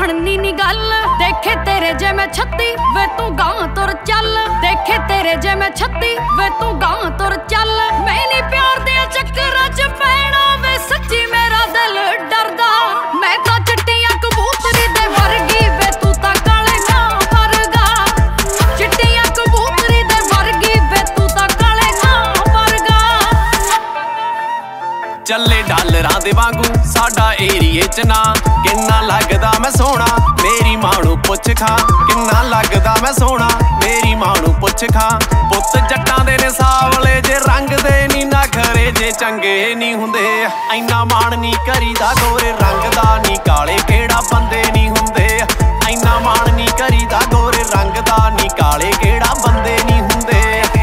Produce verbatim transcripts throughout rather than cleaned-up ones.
ਬਣਨੀ ਨੀ ਗੱਲ। ਦੇਖੇ ਤੇਰੇ ਜੇ ਮੈਂ ਛੱਤੀ ਵੇ ਤੂੰ ਗਾਂ ਤੁਰ ਚੱਲ। ਦੇਖੇ ਤੇਰੇ ਜੇ ਮੈਂ ਛੱਤੀ ਵੇ ਤੂੰ ਗਾਂ ਤੁਰ ਚੱਲ। ਮੈਂ ਨੀ ਪਿਆਰ ਦੇ ਚੱਕਰਾਂ ਚ ਪੈਣਾ ਵੇ ਸੱਚੀ ਮੇਰਾ ਦਿਲ ਡਰਦਾ। ਮੈਂ ਤਾਂ ਚਿੱਟੀਆਂ ਕਬੂਤਰੀ ਦੇ ਵਰਗੀ ਵੇ ਤੂੰ ਤਾਂ ਕਾਲੇ ਕਾਂ ਵਰਗਾ। ਚਿੱਟੀਆਂ ਕਬੂਤਰੀ ਦੇ ਵਰਗੀ ਵੇ ਤੂੰ ਤਾਂ ਕਾਲੇ ਕਾਂ ਵਰਗਾ। ਚੱਲੇ ਡਾਲਰਾਂ ਦੇ ਵਾਂਗੂ ਸਾਡਾ ਏਰੀਏ ਚ ਨਾ। ਕਿੰਨਾ ਲੱਗਦਾ ਮੈਂ ਸੋਹਣਾ ਮੇਰੀ ਮਾਂ ਨੂੰ ਪੁੱਛ ਖਾਂ। ਕਿੰਨਾ ਲੱਗਦਾ ਮੈਂ ਸੋਹਣਾ ਮੇਰੀ ਮਾਂ ਨੂੰ ਪੁੱਛ ਖਾਂ। ਪੁੱਤ ਜੱਟਾਂ ਦੇ ਨੇ ਸਾਵਲੇ ਜੇ ਰੰਗ ਦੇ ਨੀ ਨਖਰੇ ਜੇ ਚੰਗੇ ਨੀ ਹੁੰਦੇ। ਐਨਾ ਮਾਣ ਨੀ ਕਰੀਦਾ ਗੋਰੇ ਰੰਗ ਦਾ ਨੀ ਕਾਲੇ ਕਿਹੜਾ ਬੰਦੇ ਨੀ ਹੁੰਦੇ। ਐਨਾ ਮਾਣ ਨੀ ਕਰੀਦਾ ਗੋਰੇ ਰੰਗ ਦਾ ਨੀ ਕਾਲੇ ਕਿਹੜਾ ਬੰਦੇ ਨੀ ਹੁੰਦੇ।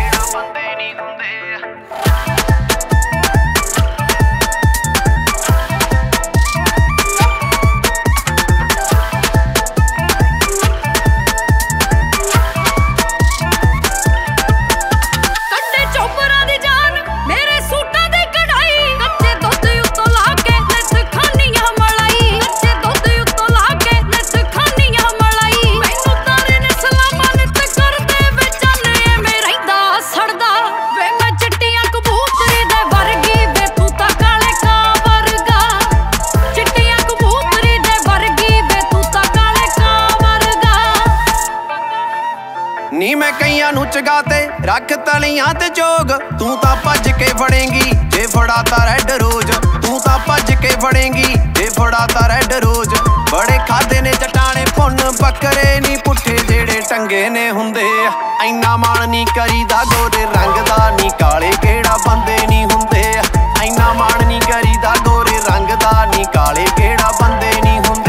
ਨੀ ਮੈਂ ਕਈਆਂ ਨੂੰ ਚਗਾ ਤੇ ਰੱਖ ਤਲੀਆਂ ਤੇ ਜੋਗ। ਤੂੰ ਤਾਂ ਭੱਜ ਕੇ ਫੜੇਂਗੀ ਜੇ ਫੜਾਤਾ ਰੈਡ ਰੋਜ਼। ਤੂੰ ਤਾਂ ਭੱਜ ਕੇ ਫੜੇਂਗੀ ਜੇ ਫੜਾਤਾ ਰੈਡ ਰੋਜ਼। ਬੜੇ ਖਾਦੇ ਨੇ ਚਟਾਣੇ ਭੁੰਨ ਬੱਕਰੇ ਨੀ ਪੁੱਠੇ ਜਿਹੜੇ ਟੰਗੇ ਨੇ ਹੁੰਦੇ। ਐਨਾ ਮਾਣ ਨੀ ਕਰੀਦਾ ਗੋਰੇ ਰੰਗ ਦਾ ਨੀ ਕਾਲੇ ਕਿਹੜਾ ਬੰਦੇ ਨੀ ਹੁੰਦੇ। ਐਨਾ ਮਾਣ ਨੀ ਕਰੀਦਾ ਗੋਰੇ ਰੰਗ ਦਾ ਨੀ ਕਾਲੇ ਕਿਹੜਾ ਬੰਦੇ ਨੀ ਹੁੰਦੇ।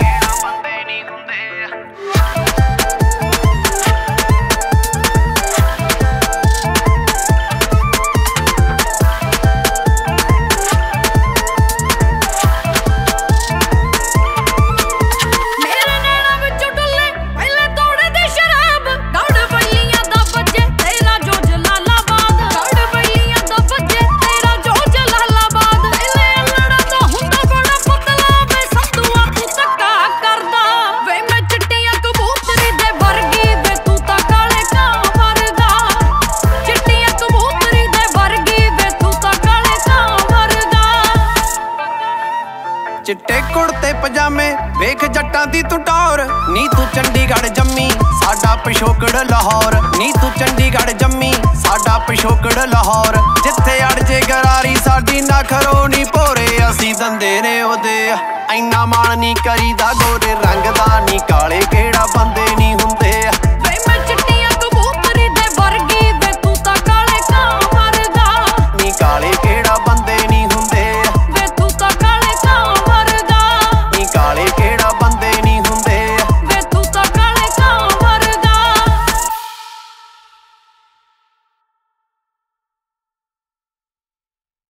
ਚਿੱਟੇ ਕੁੜਤੇ ਪਜਾਮੇ ਵੇਖ ਜੱਟਾਂ ਦੀ ਤੂੰ ਟੌਰ। ਨੀ ਤੂੰ ਚੰਡੀਗੜ੍ਹ ਜੰਮੀ ਸਾਡਾ ਪਿਛੋਕੜ ਲਾਹੌਰ। ਨੀ ਤੂੰ ਚੰਡੀਗੜ੍ਹ ਜੰਮੀ ਸਾਡਾ ਪਿਛੋਕੜ ਲਾਹੌਰ। ਜਿੱਥੇ ਅੜ ਜੇ ਗਰਾਰੀ ਸਾਡੀ ਨਖਰੋ ਨੀ ਭੋਰੇ ਅਸੀਂ ਦੰਦੇ ਨੇ ਉਹਦੇ। ਐਨਾ ਮਾਣ ਨੀ ਕਰੀਦਾ ਗੋਰੇ ਰੰਗ ਦਾ ਨੀ ਕਾਲੇ ਕਿਹੜਾ ਬੰਦੇ ਨੀ ਹੁੰਦੇ।